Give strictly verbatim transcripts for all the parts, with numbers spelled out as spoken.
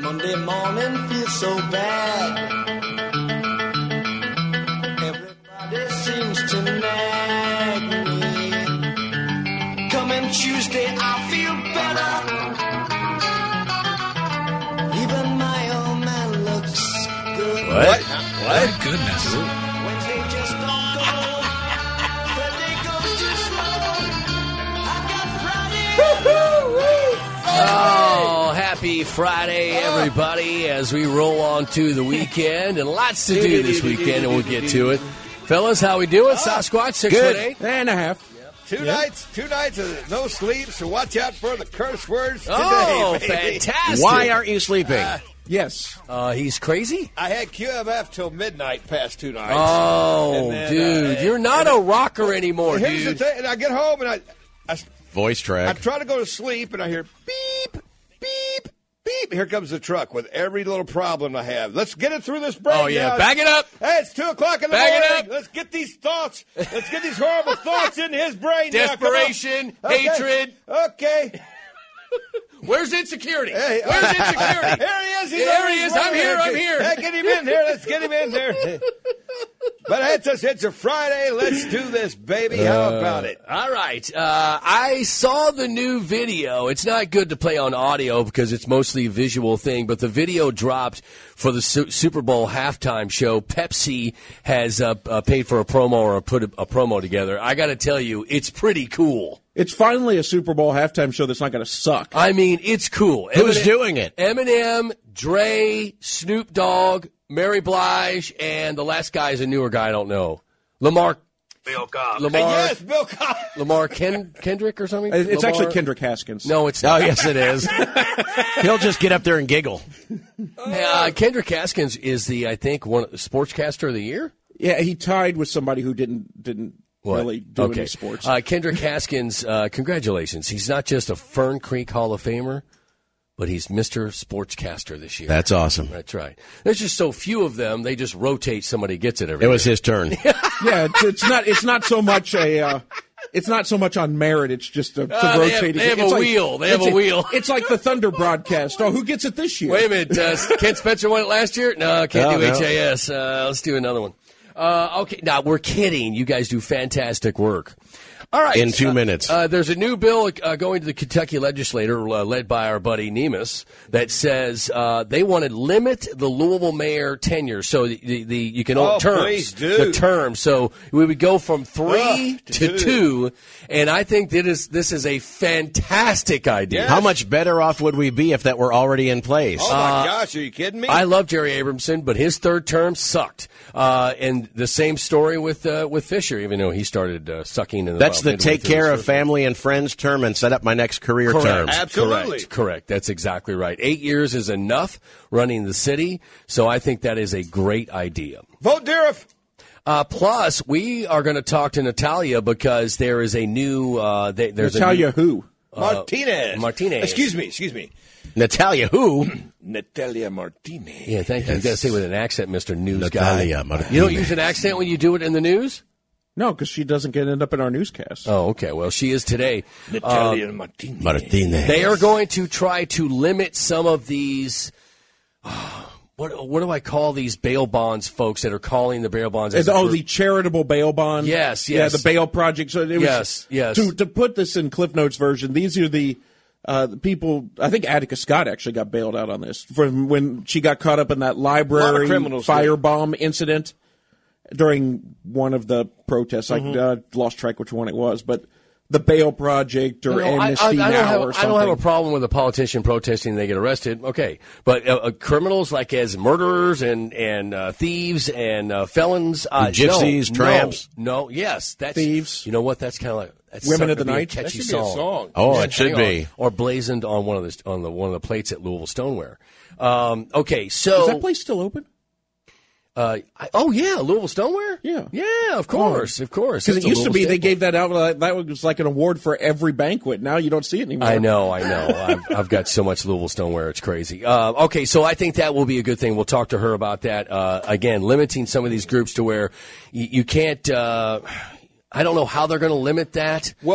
Monday morning feels so bad. Everybody seems to nag me. Coming Tuesday, I feel better. Even my old man looks good. What? What? Goodness. Wednesday just don't go. Thursday goes too slow. I've got Friday. Oh, happy Friday, everybody, as we roll on to the weekend. And lots to do this weekend, and we'll get to it. Fellas, how we doing? Sasquatch, six Good. foot eight. And a half. Two Yep. nights, two nights of no sleep, so watch out for the curse words today, Oh, baby. fantastic. Why aren't you sleeping? Uh, yes. Uh, he's crazy? I had Q M F till midnight past two nights. Oh, And then, dude, uh, you're not a rocker anymore, Here's dude. the thing, and I get home, and I, I, Voice I track. try to go to sleep, and I hear beep, beep, beep. Here comes the truck with every little problem I have. Let's get it through this break. Oh, yeah, now. back it up. Hey, it's two o'clock in the Back it morning. up. Let's get these thoughts. Let's get these horrible thoughts in his brain. now. Come on. Desperation, Okay. hatred. Okay. Where's insecurity? Hey, Where's insecurity? Here he is. He's There over he his is. I'm way. here. I'm Okay. here. Hey, get him in here. Let's get him in there. But it's a, it's a Friday. Let's do this, baby. How about it? All right. Uh, I saw the new video. It's not good to play on audio because it's mostly a visual thing, but the video dropped for the Su- Super Bowl halftime show. Pepsi has uh, uh, paid for a promo or put a, a promo together. I got to tell you, it's pretty cool. It's finally a Super Bowl halftime show that's not going to suck. I mean, it's cool. Who's Eminem- doing it? Eminem, Dre, Snoop Dogg, Mary Blige, and the last guy is a newer guy I don't know. Lamar. Bill Cobb. Lamar. Yes, Bill Cobb. Lamar Ken- Kendrick or something? It's Lamar? actually Kendrick Haskins. No, it's Oh, not. yes, it is. He'll just get up there and giggle. Uh, Kendrick Haskins is the, I think, one sportscaster of the year. Yeah, he tied with somebody who didn't didn't What? really do okay. any sports. Uh, Kendrick Haskins, uh, congratulations. He's not just a Fern Creek Hall of Famer, but he's Mister Sportscaster this year. That's awesome. That's right. There's just so few of them. They just rotate. Somebody gets it every It was year. his turn. yeah, it's, it's not it's not so much a uh, it's not so much on merit. It's just a, the Uh, they have- rotating. they have it's a like- wheel. They have it's a wheel. It's like the Thunder broadcast. Oh, who gets it this year? Wait a minute. Uh, Ken Spencer won it last year? No, can't No, do no. H A S. Uh, let's do another one. Uh, okay, now we're kidding. You guys do fantastic work. All right. In two uh, minutes. Uh, there's a new bill uh, going to the Kentucky legislature, uh, led by our buddy Nemus, that says uh, they want to limit the Louisville mayor tenure. So the, the, the you can Oh, terms please do. the term. So we would go from three Ugh, to two. two, and I think that is this is a fantastic idea. Yeah. How much better off would we be if that were already in place? Oh, my gosh. Are you kidding me? I love Jerry Abramson, but his third term sucked. Uh, and the same story with uh, with Fisher, even though he started uh, sucking in the That's about the midway take through his care of first- family and friends term and set up my next career term. Correct. Absolutely. Correct. Correct. That's exactly right. Eight years is enough running the city, so I think that is a great idea. Vote Deriff. Uh, plus, we are going to talk to Natalia because there is a new. Uh, they, there's Natalia a who? Martinez. Martinez. Excuse me. Excuse me. Natalia who? Natalia Martinez. New, yeah, thank you. You got to say it with an accent, Mister News Natalia guy. Martinez. You don't use an accent when you do it in the news. No, because she doesn't get end up in our newscast. Oh, okay. Well, she is today. Natalia Martinez. Martinez. They are going to try to limit some of these. What what do I call these bail bonds folks that are calling the bail bonds? As And, a oh, group? the charitable bail bond. Yes, Yeah, yes. the bail project. So it was, Yes, yes. To to put this in Cliff Notes version, these are the uh, the people. I think Attica Scott actually got bailed out on this from when she got caught up in that library criminals firebomb incident during one of the protests. Mm-hmm. I uh, lost track which one it was, but the bail project or No, I- Amnesty I, I, Now don't have, or I something. don't have a problem with a politician protesting and they get arrested. Okay, but uh, uh, criminals like as murderers and and uh, thieves and uh, felons, uh, Gypsies, no, tramps. No, no, yes, that's Thieves. You know what? That's kind of like that's Women starting of the to be a Night? catchy That should be a song. Oh, Yeah, it should hang be. on. Or blazoned on one of the on the one of the plates at Louisville Stoneware. Um, okay, so Is that place still open? Uh, I, oh yeah, Louisville Stoneware. Yeah. yeah, of course, of course. Because It's it a used to be Louisville they staple. gave that out. uh, That was like an award for every banquet. Now you don't see it anymore. I know, I know. I've, I've got so much Louisville Stoneware, it's crazy. Uh, okay, so I think that will be a good thing. We'll talk to her about that. Uh, again, limiting some of these groups to where you, you can't. Uh, I don't know how they're going to limit that. Well,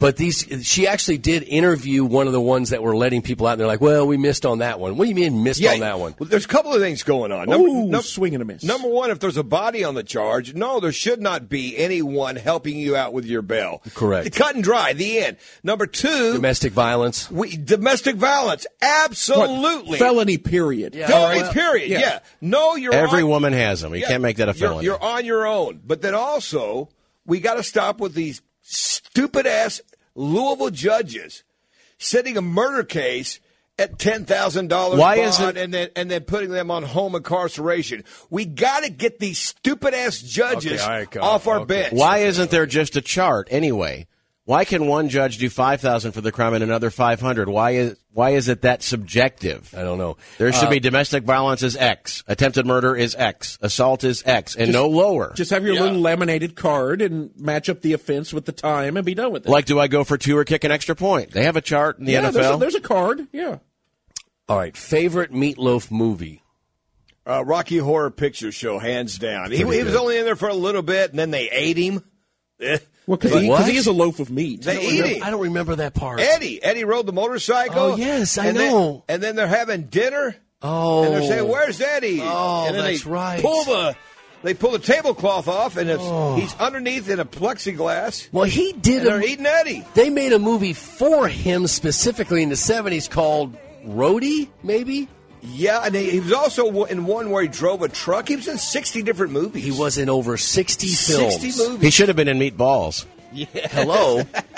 But these, she actually did interview one of the ones that were letting people out. And they're like, well, we missed on that one. What do you mean missed on that one? Well, there's a couple of things going on. Number, Ooh, num- swing and a miss. Number one, if there's a body on the charge, no, there should not be anyone helping you out with your bail. Correct. Cut and dry, the end. Number two, Domestic violence. we, domestic violence, absolutely. What? Felony, period. Yeah. Felony, Oh, well, period, yeah. yeah. No, you're Every on, woman has them. You yeah, can't make that a you're- felony. You're on your own. But then also, we got to stop with these stupid-ass Louisville judges setting a murder case at ten thousand dollars Why bond isn't- and then and then putting them on home incarceration. We got to get these stupid-ass judges Okay, all right, go. off our Okay. bench. Why isn't there just a chart anyway? Why can one judge do five thousand for the crime and another five hundred? Why is why is it that subjective? I don't know. There should Uh, be domestic violence is X, attempted murder is X, assault is X, and no lower. Just have your Yeah. little laminated card and match up the offense with the time and be done with it. Like, do I go for two or kick an extra point? They have a chart in the yeah, N F there's L. a, there's a card. Yeah. All right. Favorite Meatloaf movie? Uh, Rocky Horror Picture Show, hands down. He, he Pretty was good. only in there for a little bit, and then they ate him. Eh. Well, because he, What? 'cause he is a loaf of meat. They I don't eat remember- him. I don't remember that part. Eddie. Eddie rode the motorcycle. Oh, yes, I and then- know. and then they're having dinner. Oh. And they're saying, "Where's Eddie?" Oh, and then that's they right. Pull the, they pull the tablecloth off, and it's, he's underneath in a plexiglass. Well, he did. And they're A, eating Eddie. they made a movie for him specifically in the seventies called Roadie, maybe? Yeah, and he, he was also in one where he drove a truck. He was in sixty different movies. He was in over sixty films. sixty movies. He should have been in Meatballs. Hello.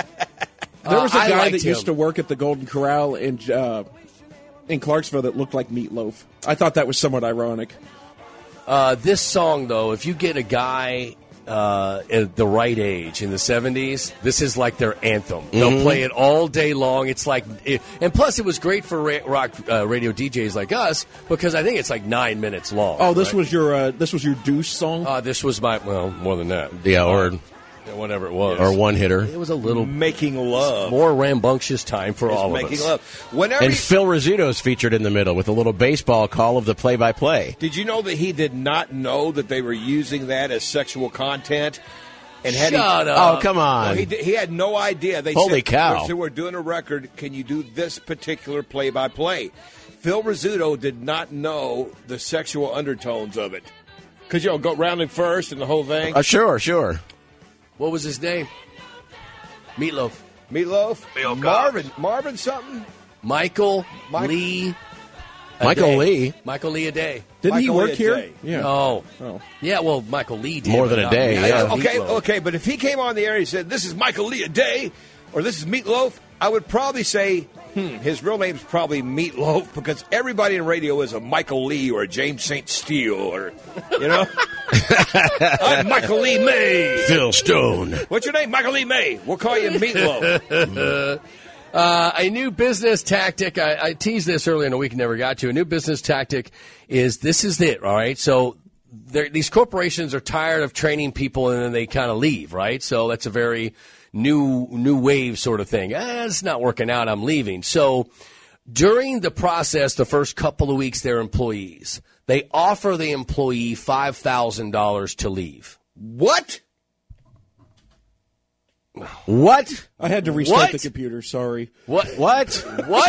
There was a Uh, I guy liked that him. used to work at the Golden Corral in uh, in Clarksville that looked like Meatloaf. I thought that was somewhat ironic. Uh, this song, though, if you get a guy uh, at the right age in the seventies, this is like their anthem. They'll play it all day long. It's like, it, and plus, it was great for ra- rock uh, radio D Js like us because I think it's like nine minutes long. Oh, this right? was your uh, this was your douche song. Uh, this was my well, more than that. Yeah, or Yeah, whatever it was, or one hitter. It was a little making love. more rambunctious time for all of making us. love. Whenever And he- Phil Rizzuto's featured in the middle with a little baseball call of the play-by-play. did you know that he did not know that they were using that as sexual content? And had Shut he, up. Oh, come on. No, he, did- he had no idea. They Holy said, cow. They said, we're doing a record. Can you do this particular play-by-play? Phil Rizzuto did not know the sexual undertones of it. Because, you know, go rounding first and the whole thing. Uh, sure, sure. What was his name? Meatloaf. Meatloaf? Marvin. Marvin something? Michael Mike- Lee. Michael Aday. Lee. Michael Lee a day. Didn't he Michael work Lee here? Day. Yeah. No. Oh. Yeah, well, Michael Lee did. More but than a not day, Meatloaf. yeah. Okay, Meatloaf. okay, but if he came on the air and he said, this is Michael Lee a day, or this is Meatloaf, I would probably say, hmm, his real name's probably Meatloaf, because everybody in radio is a Michael Lee or a James Saint Steel, or, you know? I'm Michael Lee May. Phil Stone. What's your name? Michael Lee May. We'll call you Meatloaf. Uh, a new business tactic. I, I teased this earlier in the week and never got to. A new business tactic is this is it, all right? So they're- these corporations are tired of training people and then they kind of leave, right? So that's a very new new wave sort of thing. Eh, it's not working out. I'm leaving. So during the process, the first couple of weeks, they're employees. They offer the employee five thousand dollars to leave. What? What? I had to restart What? the computer. Sorry. What? What? What?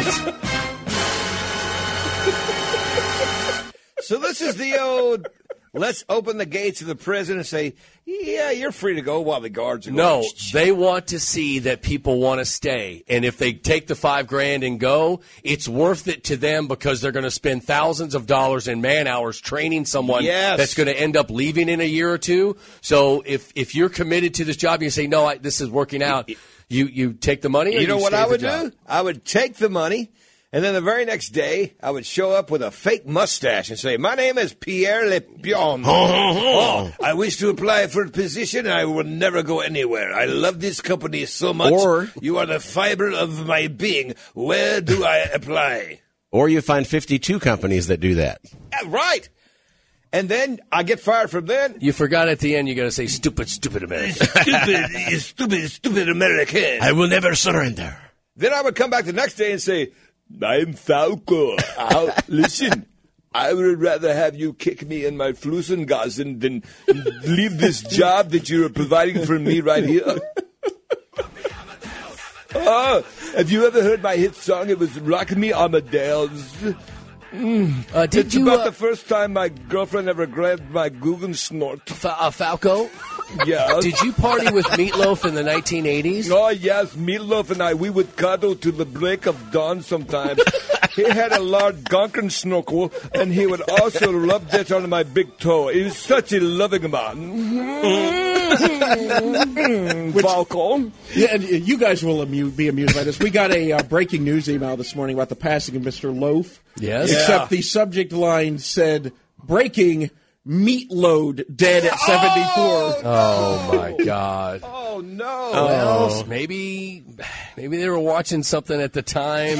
So this is the old, let's open the gates of the prison and say, yeah, you're free to go while the guards are going. No, they want to see that people want to stay. And if they take the five grand and go, it's worth it to them because they're going to spend thousands of dollars in man hours training someone Yes. that's going to end up leaving in a year or two. So if, if you're committed to this job and you say, no, I, this is working out, you, you take the money or You know what stay I at the would job? do? I would take the money, and then the very next day, I would show up with a fake mustache and say, my name is Pierre Lepion. Oh, I wish to apply for a position, and I will never go anywhere. I love this company so much. Or- you are the fiber of my being. Where do I apply? Or you find fifty-two companies that do that. Yeah, right. And then I get fired from then. You forgot at the end, you got to say, stupid, stupid American. Stupid, you stupid, stupid American. I will never surrender. Then I would come back the next day and say, I'm Falco. I'll- listen, I would rather have you kick me in my Flussengassen than leave this job that you're providing for me right here. Oh, have you ever heard my hit song? It was Rock Me Amadeus. Mm. Uh, did it's you, about uh, the first time my girlfriend ever grabbed my Guggen snort. Fa- uh, Falco? Yes. Did you party with Meatloaf in the nineteen eighties? Oh, yes. Meatloaf and I, we would cuddle to the break of dawn sometimes. He had a large Gunken snorkel, and he would also rub this on my big toe. He was such a loving man. Falco. Yeah, and you guys will amu- be amused by this. We got a uh, breaking news email this morning about the passing of Mister Loaf. Yes. Except Yeah. the subject line said, breaking, Meatload dead at seventy-four. Oh, my God. Oh, no. Well, maybe maybe they were watching something at the time.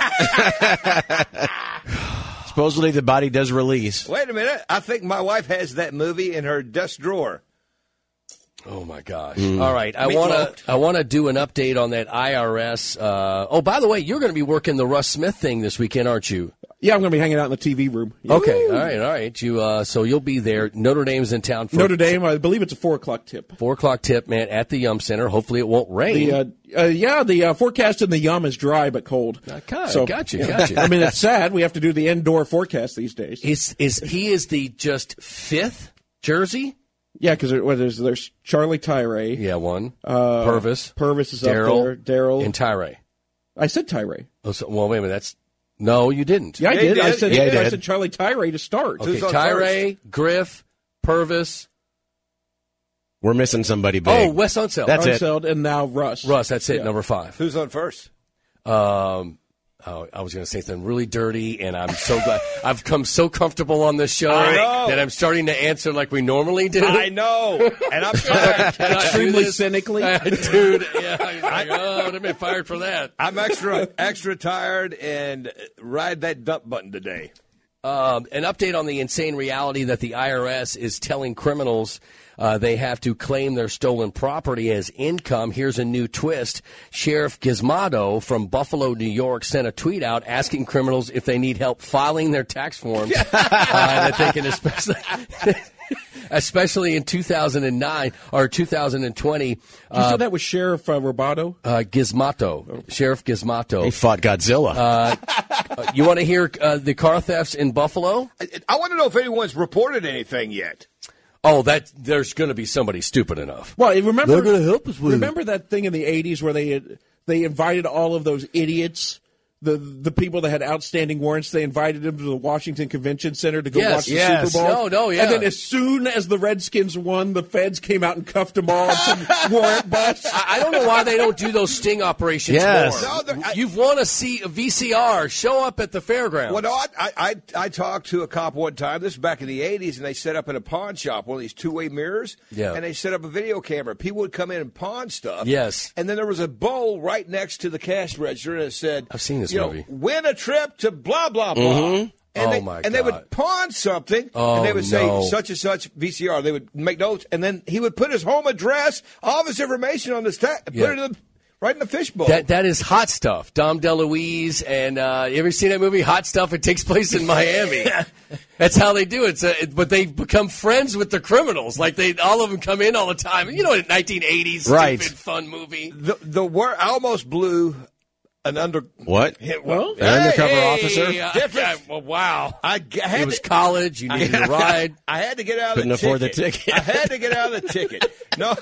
That, Supposedly the body does release. Wait a minute. I think my wife has that movie in her desk drawer. oh, my gosh. All right. I want to Meatloaf. I want to do an update on that I R S. Uh, oh, by the way, you're going to be working the Russ Smith thing this weekend, aren't you? Yeah, I'm going to be hanging out in the T V room. Okay. All right. All right. You uh, so you'll be there. Notre Dame's in town for Notre Dame, I believe it's a four o'clock tip. four o'clock tip, man, at the Yum Center. Hopefully it won't rain. The, uh, uh, yeah, the uh, forecast in the Yum is dry but cold. Okay, So, got you, yeah. got you. I mean, it's sad. We have to do the indoor forecast these days. Is is he is the just fifth jersey? Yeah, because there, well, there's, there's Charlie Tyree. Yeah, one. Uh, Purvis. Purvis is up Daryl. there. Daryl. And Tyree. I said Tyree. Oh, so, well, wait a minute. That's no, you didn't. Yeah, I Yeah, he did. I did. said, Yeah, he I did. said Charlie Tyree to start. Okay, Who's on Tyree, Griff, Purvis. We're missing somebody big. Oh, Wes Unseld. That's it. Unseld, and now Russ. Russ. That's it. Yeah. Number five. Who's on first? Um, oh, I was going to say something really dirty, and I'm so glad I've come so comfortable on this show I know. that I'm starting to answer like we normally do. I know. And I'm tired. Can I do Extremely this? cynically. Uh, dude. Yeah, I, like, oh, I've been fired for that. I'm extra extra tired and ride that dump button today. Um, an update on the insane reality that the I R S is telling criminals uh, they have to claim their stolen property as income. Here's a new twist. Sheriff Gizmodo from Buffalo, New York, sent a tweet out asking criminals if they need help filing their tax forms. uh, that they can especially... Especially in two thousand nine or two thousand twenty. You Uh, said that was Sheriff uh, Roboto? uh, Gizmodo, Sheriff Gizmodo. He fought Godzilla. Uh, you want to hear uh, the car thefts in Buffalo? I, I want to know if anyone's reported anything yet. Oh, that there's going to be somebody stupid enough. Well, remember, They're gonna help us with remember that thing in the eighties where they had, they invited all of those idiots, the the people that had outstanding warrants, they invited them to the Washington Convention Center to go Yes, watch the yes. Super Bowl. No, no, yeah. And then as soon as the Redskins won, the feds came out and cuffed them all on some warrant bus. I, I don't know why they don't do those sting operations Yes. more. No, they're- I- You've won a, C, a V C R. Show up at the fairgrounds. Well, no, I, I, I, I talked to a cop one time. This is back in the eighties, and they set up in a pawn shop one of these two-way mirrors. Yeah. And they set up a video camera. People would come in and pawn stuff. Yes. And then there was a bowl right next to the cash register, and it said, I've seen this you movie. know, win a trip to blah, blah, blah. And Oh, they, my And they God. would pawn something, Oh, and they would say, no. such and such V C R. They would make notes, and then he would put his home address, all of his information on this tag, Yeah. put it in the, right in the fishbowl. That that is Hot Stuff. Dom DeLuise, and uh, you ever seen that movie Hot Stuff? It takes place in Miami. That's how they do it. So, it- But they become friends with the criminals. Like they, all of them come in all the time. You know, in nineteen eighties, Right. stupid fun movie. the the word I almost blew an under What? hit. Well, An undercover Hey, officer? uh, Different. yeah, well, wow. I g- had It was to, college. You needed a ride. I had to get out of Couldn't the afford the ticket. ticket. I had to get out of the ticket. No,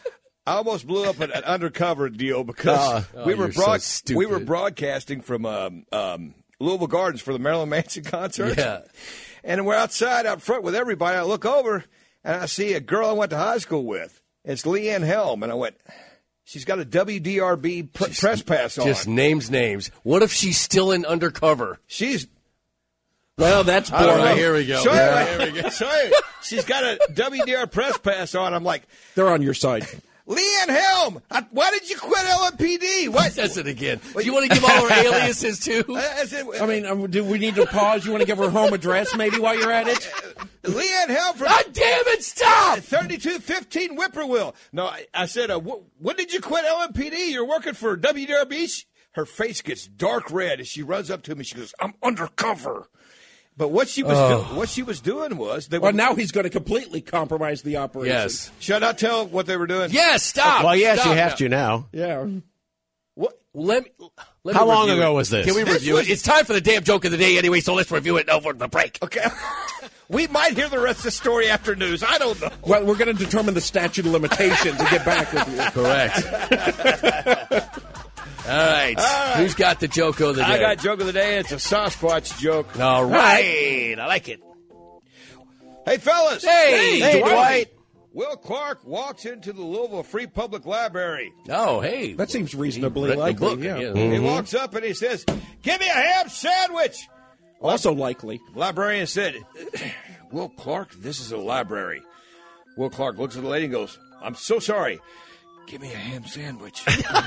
I almost blew up an, an undercover deal because we Oh, were you're so broad- stupid. we were broadcasting from um, um, Louisville Gardens for the Marilyn Manson concert. Yeah. And we're outside out front with everybody. I look over and I see a girl I went to high school with. It's Leanne Helm, and I went, she's got a W D R B pr- press pass on. Just names, names. What if she's still in undercover? She's well, that's I don't boring. know. Here we go. Show you, Yeah. here we go. Show you. She's got a W D R press pass on. I'm like, They're on your side. Leanne Helm, I, why did you quit L M P D? What? Says it again. Do you want to give all her aliases too? I said, I mean, um, do we need to pause? You want to give her home address maybe while you're at it? Leanne Helm from God damn it! Stop! thirty-two fifteen Whippoorwill. No, I, I said, uh, wh- when did you quit L M P D? You're working for W D R B? She, her face gets dark red as she runs up to me. She goes, I'm undercover. But what she was Oh. do- what she was doing was they Well, were, now he's going to completely compromise the operation. Yes. should I not tell what they were doing? Yes. Stop. Well, yes, Stop you have now. to now. Yeah. What? Let me, let How me long review ago it. was this? Can we This review was- it? It's time for the damn joke of the day anyway, so let's review it now for the break. Okay. We might hear the rest of the story after news. I don't know. Well, we're going to determine the statute of limitations and get back with you. Correct. All right. right. Who's got the joke of the day? I got joke of the day. It's a Sasquatch joke. All right. I like it. Hey, fellas. Hey, Hey, Dwight. Will Clark walks into the Louisville Free Public Library. Oh, hey. That seems reasonably Read the likely. book, yeah. yeah. He walks up and he says, "Give me a ham sandwich." Also likely. Librarian said, "Will Clark, this is a library." Will Clark looks at the lady and goes, "I'm so sorry. Give me a ham sandwich."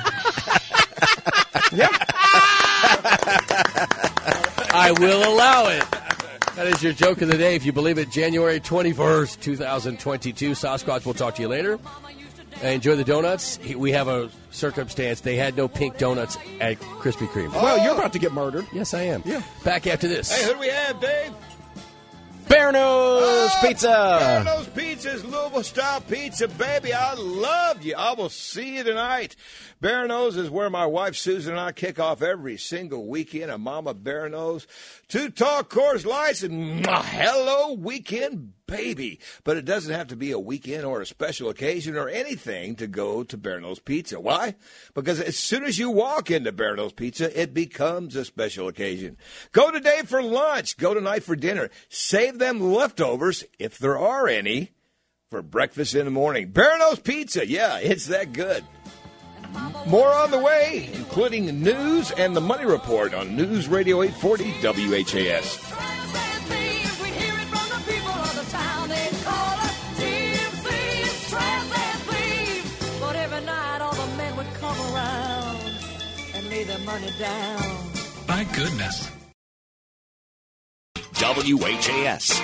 I will allow it. That is your joke of the day. If you believe it, January twenty-first, twenty twenty-two. Sasquatch, we'll talk to you later. Enjoy the donuts. We have a circumstance. They had no pink donuts at Krispy Kreme. Well, you're about to get murdered. Yes, I am. Yeah. Back after this. Hey, who do we have, Dave? Bear Nose Pizza. Bear Nose Pizza's Louisville style pizza, baby. I love you. I will see you tonight. Bear Nose is where my wife Susan and I kick off every single weekend. A Mama Bear Nose, two tall Coors Lights, and mwah, hello weekend, baby. But it doesn't have to be a weekend or a special occasion or anything to go to Bear Nose Pizza. Why? Because as soon as you walk into Bear Nose Pizza, it becomes a special occasion. Go today for lunch. Go tonight for dinner. Save them leftovers, if there are any, for breakfast in the morning. Bear Nose Pizza. Yeah, it's that good. More on the way, including the news and the Money Report on News Radio eight forty W H A S. Money down. My goodness. W H A S.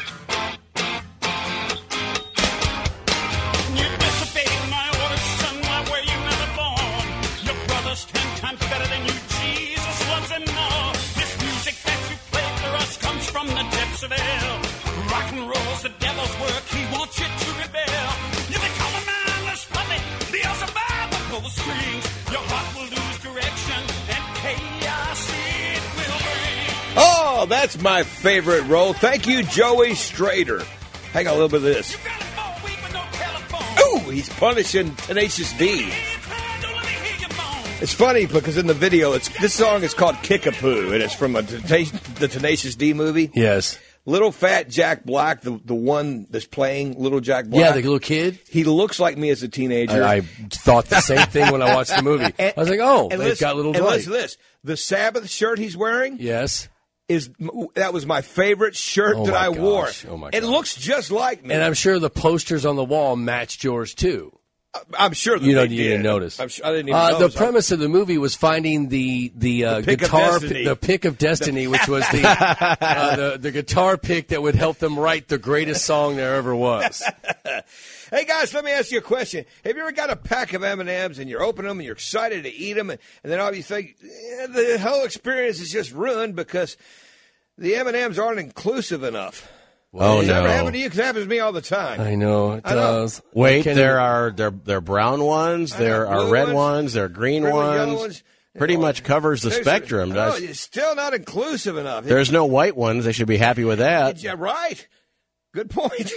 You disobey my orders, son, my way you never born. Your brother's ten times better than you, Jesus loves him more. This music that you play for us comes from the depths of hell. Rock and roll's the devil's work, he wants you to rebel. You become a mindless puppet, Beelzebub will pull the strings. Your heart will lose direction, and chaos it will bring. Oh, that's my favorite role. Thank you, Joey Strader. Hang on a little bit of this. You got it more weak with no telephone. Ooh, he's punishing Tenacious D. Don't let me hear your moan. It's funny because in the video, it's this song is called Kickapoo, and it's from a, the Tenacious D movie. Yes. Little fat Jack Black, the the one that's playing Little Jack Black. Yeah, the little kid. He looks like me as a teenager. I, I thought the same thing when I watched the movie. I was like, oh, and they've listen, got little And Dwight. listen to this. The Sabbath shirt he's wearing Yes. is that was my favorite shirt Oh, that my I wore. gosh. Oh, my It gosh. looks just like me. And I'm sure the posters on the wall matched yours, too. I'm sure that You they don't you did. didn't notice. I'm sure, I didn't even uh, notice. The premise of the movie was finding the the, uh, The pick of guitar, destiny. the pick of destiny, which was the, uh, the the guitar pick that would help them write the greatest song there ever was. Hey guys, let me ask you a question. Have you ever got a pack of M and M's and you're opening them and you're excited to eat them, and, and then all you think eh, the whole experience is just ruined because the M and M's aren't inclusive enough? Oh, Does that ever no. happen to you? 'Cause it happens to me all the time. I know it I know. does. Wait, Can there you- are there there are brown ones, I there know, are blue red ones, ones, there are green red ones, yellow ones. ones. Pretty Oh, much covers the there's- spectrum. No, Does it's still not inclusive enough. It- There's no white ones. They should be happy with that. Yeah, right. Good point.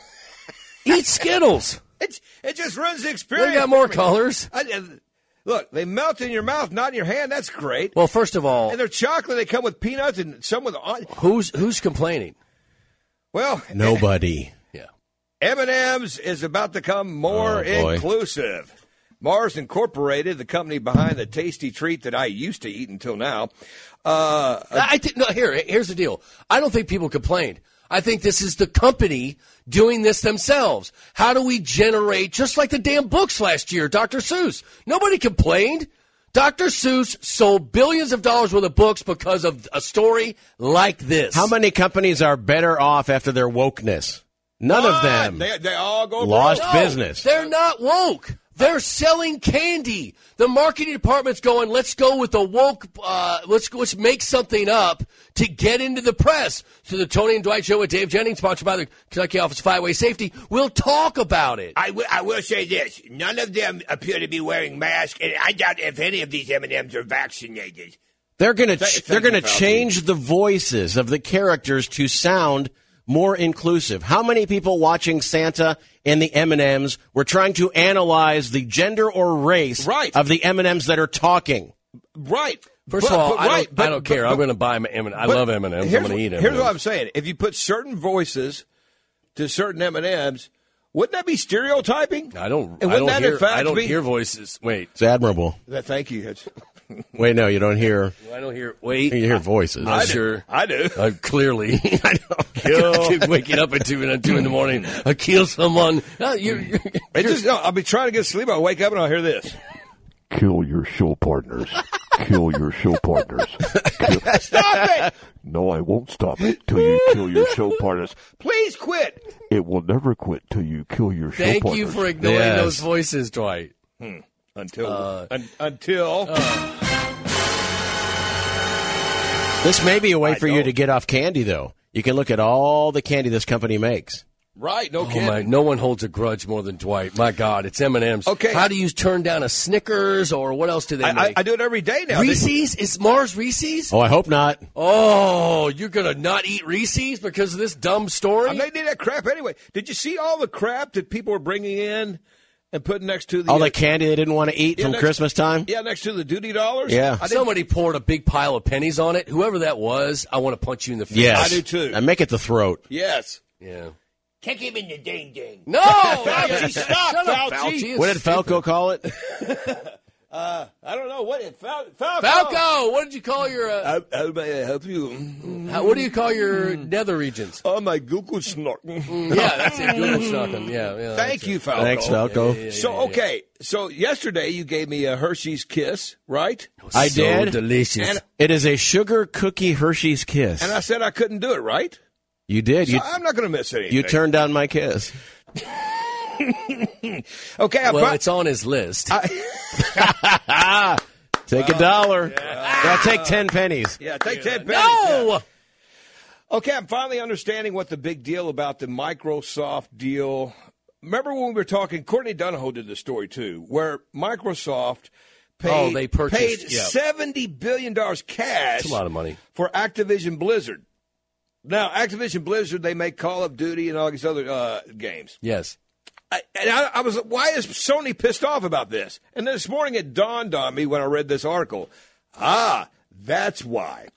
Eat Skittles. it, it just ruins the experience. They got more for me. colors. I, uh, look, they melt in your mouth, not in your hand. That's great. Well, first of all, And they're chocolate. They come with peanuts and some with. who's who's complaining? Well, Nobody. Yeah. M and M's is about to become more Oh, boy. inclusive. Mars Incorporated, the company behind the tasty treat that I used to eat until now. Uh, I think no. Here, here's the deal. I don't think people complained. I think this is the company doing this themselves. How do we generate, just like the damn books last year, Doctor Seuss? Nobody complained. Doctor Seuss sold billions of dollars worth of books because of a story like this. How many companies are better off after their wokeness? None of them. They, they all go Lost broke. No, business. They're not woke. They're selling candy. The marketing department's going, let's go with the woke, uh, let's, let's make something up to get into the press. So the Tony and Dwight Show with Dave Jennings, sponsored by the Kentucky Office of Five-Way Safety, we'll talk about it. I, w- I will say this. None of them appear to be wearing masks, and I doubt if any of these M and M's are vaccinated. They're going to Th- they're thank going you, to Fauci. change the voices of the characters to sound more inclusive. How many people watching Santa and the M and M's were trying to analyze the gender or race Right. of the M and M's that are talking? Right. First But- of all, but I don't, right, but- I don't but- care. but- I'm going to buy M and I but love M and M's. I'm here's going to what- eat M and M's. Here's what I'm saying. If you put certain voices to certain M and M's, wouldn't that be stereotyping? I don't. And I wouldn't don't that hear. in fact I don't be- hear voices. Wait. It's admirable. That- Thank you. It's- Wait, no, you don't hear. I don't hear. Wait. You hear voices. I'm sure. I do. Uh, clearly, I know. Waking up at two and two in the morning, I kill someone. Uh, you're, you're, It just, no, I'll be trying to get sleep. I'll wake up and I'll hear this. Kill your show partners. Kill your show partners. Kill- Stop it! No, I won't stop it till you kill your show partners. Please quit. It will never quit till you kill your show thank partners. you for ignoring Yes. those voices, Dwight. Until. Uh, un- until. This may be a way I for you know. to get off candy, though. You can look at all the candy this company makes. right. No Oh kidding. my! No one holds a grudge more than Dwight. My God, it's M and M's. Okay. How do you turn down a Snickers or what else do they I, I, make? I do it every day now. Reese's? Is Mars Reese's? Oh, I hope not. Oh, you're gonna not eat Reese's because of this dumb story? I mean, they need that crap anyway. Did you see all the crap that people were bringing in and putting next to the All the candy they didn't want to eat Yeah, from next- Christmas time? Yeah, next to the duty dollars. Yeah. I didn't, Somebody poured a big pile of pennies on it. Whoever that was, I want to punch you in the face. Yes. I do too. And make it the throat. yes. Yeah. Kick him in the ding ding. No! Fauci, stop, Shut up, Fauci. Fauci. is What did stupid. Falco call it? I don't know what it Fal- Falco. Falco! What did you call your, uh, How, how may I help you? how, what do you call your nether regions? Oh my Google snort. Yeah, that's it. Google Schnocken. Yeah, yeah. Thank that's you, it. Falco. Thanks, Falco. So okay, so yesterday you gave me a Hershey's Kiss, right? I so did. delicious. And It is a sugar cookie Hershey's Kiss. and I said I couldn't do it, right? you did. So You, I'm not going to miss anything. you turned down my kiss. Okay, I well, fi- it's on his list. Take a dollar. I'll take ten pennies. yeah, take ten pennies. no! yeah. Okay, I'm finally understanding what the big deal about the Microsoft deal. Remember when we were talking? Courtney Donahoe did the story too, where Microsoft paid, Oh, they purchased- paid yeah. seventy billion dollars cash. That's a lot of money. For Activision Blizzard. Now, Activision Blizzard, they make Call of Duty and all these other uh, games. Yes. I, and I, I was, why is Sony pissed off about this? And then this morning it dawned on me when I read this article. Ah, that's why.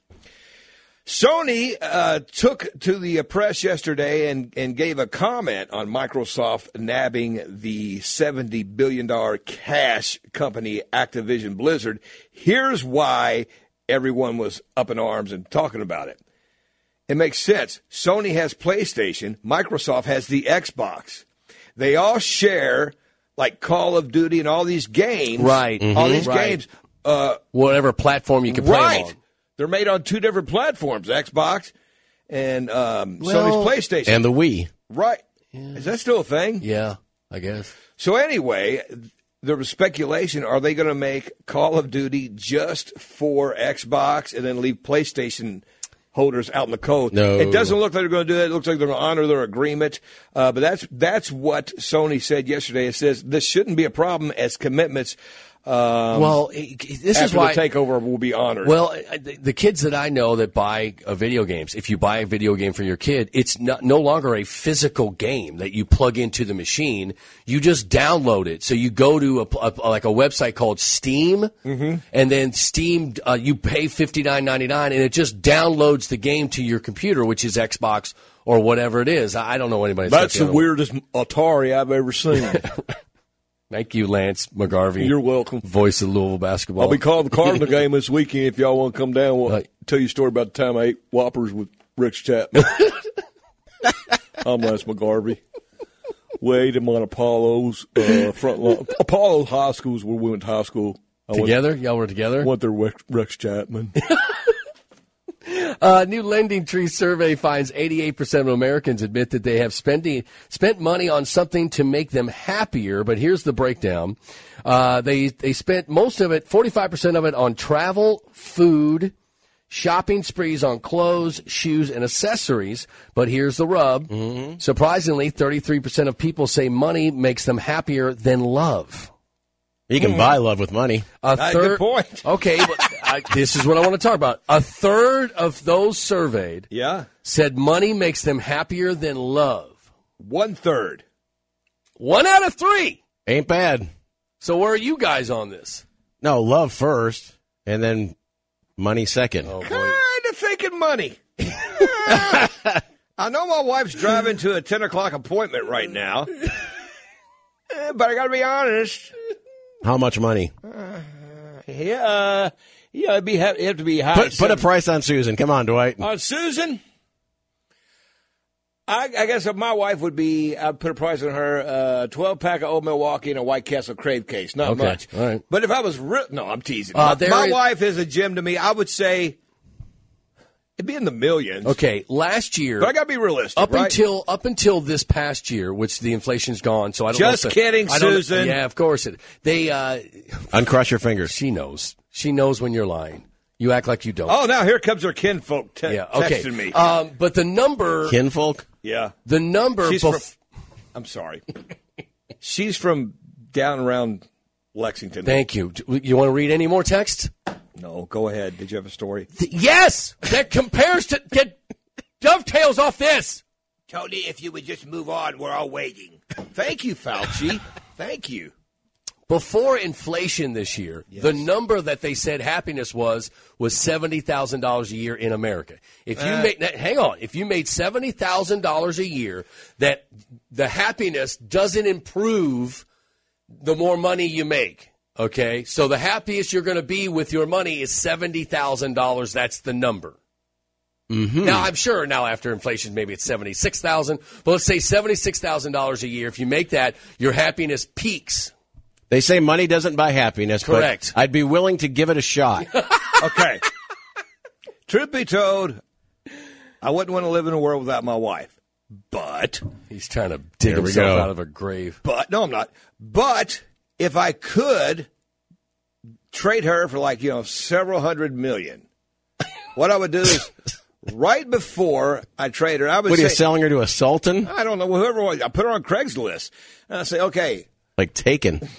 Sony uh, took to the press yesterday and, and gave a comment on Microsoft nabbing the seventy billion dollars cash company Activision Blizzard. Here's why everyone was up in arms and talking about it. It makes sense. Sony has PlayStation. Microsoft has the Xbox. They all share, like Call of Duty and all these games. Right. All Mhm. these Right. games. Uh, Whatever platform you can play right. them on. They're made on two different platforms, Xbox and um, Well- Sony's PlayStation. And the Wii. right. Is that still a thing? Yeah, I guess. So anyway, there was speculation, are they going to make Call of Duty just for Xbox and then leave PlayStation holders out in the cold? No. It doesn't look like they're going to do that. It looks like they're going to honor their agreement. Uh, but that's that's what Sony said yesterday. It says this shouldn't be a problem as commitments um, Well, it- it- this is after why. the takeover will be honored. Well, I- the the kids that I know that buy uh, video games, if you buy a video game for your kid, it's not, no longer a physical game that you plug into the machine. You just download it. So you go to a, a like a website called Steam, Mm-hmm. and then Steam, uh, you pay fifty-nine ninety-nine, and it just downloads the game to your computer, which is Xbox or whatever it is. I I don't know anybody. that's got the other one. weirdest Atari I've ever seen. Thank you, Lance McGarvey. You're welcome. Voice of Louisville basketball. I'll be calling the Cardinal game this weekend if y'all want to come down. We'll Right. tell you a story about the time I ate Whoppers with Rex Chapman. I'm Lance McGarvey. We ate them on Apollo's uh, front lawn. Apollo High School is where we went to high school. I Together? Y'all were together? Went, went there with Rex Chapman. Uh, new Lending Tree survey finds eighty-eight percent of Americans admit that they have spending, spent money on something to make them happier. But here's the breakdown. Uh, they, they spent most of it, forty-five percent of it on travel, food, shopping sprees on clothes, shoes, and accessories. But here's the rub. Mm-hmm. Surprisingly, thirty-three percent of people say money makes them happier than love. You can mm. buy love with money. A That's third, a good point. Okay, but I, this is what I want to talk about. A third of those surveyed yeah. said money makes them happier than love. One third. One out of three. Ain't bad. So where are you guys on this? No, love first, and then money second. Oh, boy. Kind of thinking money. I know my wife's driving to a ten o'clock appointment right now, but I got to be honest. How much money? Uh, yeah, uh, yeah, it'd be it'd have to be high. Put, put a price on Susan. Come on, Dwight. On Susan, I, I guess if my wife would be, I'd put a price on her: uh, twelve pack of Old Milwaukee and a White Castle Crave case. Not Okay, much. all right. But if I was real, no, I'm teasing. Uh, my my is- wife is a gem to me. I would say it'd be in the millions. Okay, last year. But I got to be realistic. Up right? until up until this past year, which the inflation's gone, so I don't Just know if kidding, the, I don't- Susan. Yeah, of course it. They uh, Uncross your fingers. she knows. She knows when you're lying. You act like you don't. Oh, now here comes her kinfolk te- yeah, okay. texting me. Um, but the number, Kinfolk? yeah. the number. She's bef- from, I'm sorry. She's from down around Lexington. Thank you. You want to read any more text? No, go ahead. Did you have a story? Th- yes, that compares to get dovetails off this. Tony, if you would just move on, we're all waiting. Thank you, Fauci. Thank you. Before inflation this year, Yes. the number that they said happiness was was seventy thousand dollars a year in America. If you Uh. made, now, hang on, if you made seventy thousand dollars a year, that the happiness doesn't improve the more money you make. Okay, so the happiest you're going to be with your money is seventy thousand dollars. That's the number. Mm-hmm. Now, I'm sure now after inflation, maybe it's seventy-six thousand dollars, but let's say seventy-six thousand dollars a year. If you make that, your happiness peaks. They say money doesn't buy happiness. Correct. But I'd be willing to give it a shot. Okay. Truth be told, I wouldn't want to live in a world without my wife. But, He's trying to dig There we himself go. out of a grave. but, no, I'm not. But if I could trade her for like, you know, several hundred million, what I would do is right before I trade her, I would What are you say, selling her to a sultan? I don't know, whoever was, I put her on Craigslist. And I say, okay, Like taken.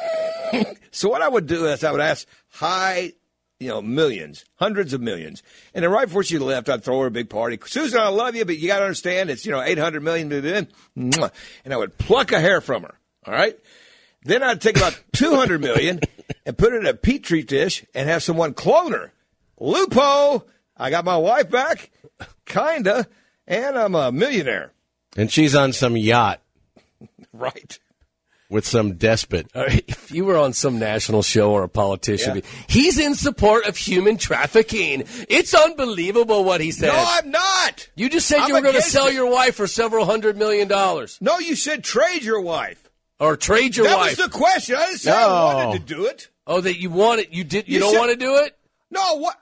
so what I would do is I would ask high, you know, millions, hundreds of millions. And then right before she left, I'd throw her a big party. Susan, I love you, but you got to understand it's, you know, eight hundred million. And I would pluck a hair from her. All right. Then I'd take about two hundred million and put it in a Petri dish and have someone clone her. Lupo, I got my wife back, kinda, and I'm a millionaire. And she's on some yacht Right. with some despot. All right, if you were on some national show or a politician, Yeah. he's in support of human trafficking. It's unbelievable what he said. No, I'm not. you just said I'm you were going to against sell it. your wife for several hundred million dollars No, you said trade your wife. or trade your That wife. was the question. I didn't say I No. wanted to do it. oh, that you want it? You did? You, You don't said- want to do it? No, what?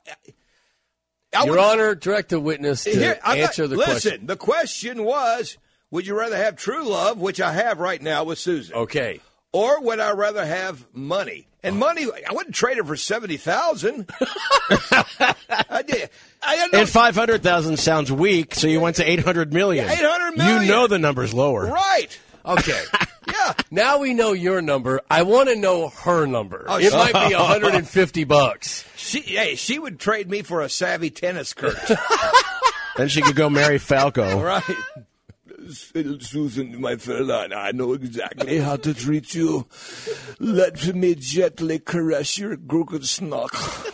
I Your would- Honor, direct the witness to Here, I'm not- answer the listen, question. the question was, would you rather have true love, which I have right now with Susan, Okay. or would I rather have money? And money, I wouldn't trade her for seventy thousand. I did. I don't know. And five hundred thousand sounds weak, so you went to eight hundred million. Yeah, eight hundred million. You know the number's lower. Right. Okay. Yeah. Now we know your number. I want to know her number. Oh, it she- might be one hundred fifty bucks. She, hey, she would trade me for a savvy tennis skirt. Then she could go marry Falco. Right. Susan, my fella, I know exactly how to treat you. Let me gently caress your crooked snock.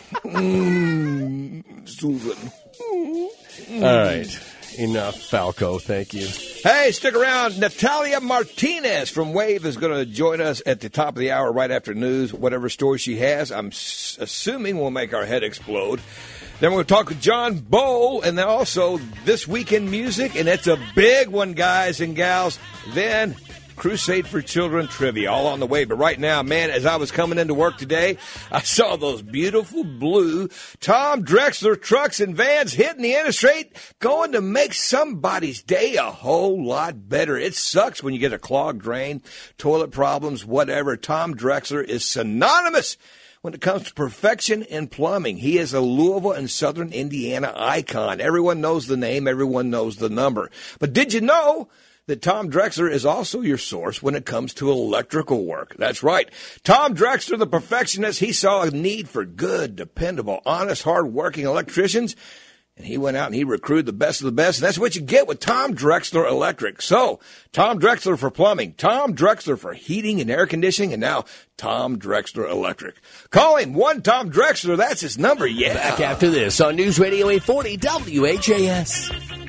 Mm, Susan. All right. Enough, Falco. Thank you. Hey, stick around. Natalia Martinez from Wave is going to join us at the top of the hour right after news. Whatever story she has, I'm s- assuming will make our head explode. Then we're going to talk with John Bowl, and then also This Week in Music, and it's a big one, guys and gals. Then Crusade for Children trivia, all on the way. But right now, man, as I was coming into work today, I saw those beautiful blue Tom Drexler trucks and vans hitting the interstate, going to make somebody's day a whole lot better. It sucks when you get a clogged drain, toilet problems, whatever. Tom Drexler is synonymous when it comes to perfection in plumbing. He is a Louisville and Southern Indiana icon. Everyone knows the name. Everyone knows the number. But did you know that Tom Drexler is also your source when it comes to electrical work? That's right. Tom Drexler, the perfectionist, he saw a need for good, dependable, honest, hard-working electricians, and he went out and he recruited the best of the best, and that's what you get with Tom Drexler Electric. So, Tom Drexler for plumbing, Tom Drexler for heating and air conditioning, and now Tom Drexler Electric. Call him one Tom Drexler. That's his number, yeah. Back after this on News Radio eight forty W H A S.